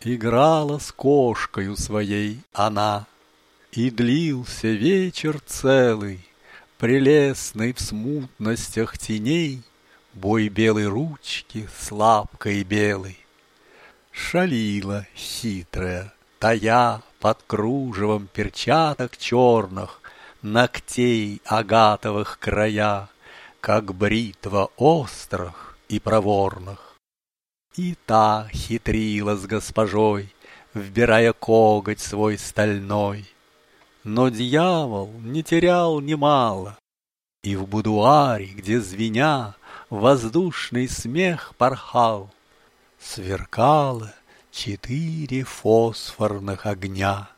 Играла с кошкою своей она, и длился вечер целый, прелестный в смутностях теней бой белой ручки с лапкой белой. Шалила хитрая, тая под кружевом перчаток черных, ногтей агатовых края, как бритва острых и проворных. И та хитрила с госпожой, вбирая коготь свой стальной. Но дьявол не терял немало, и в будуаре, где звеня воздушный смех порхал, сверкало 4 фосфорных огня.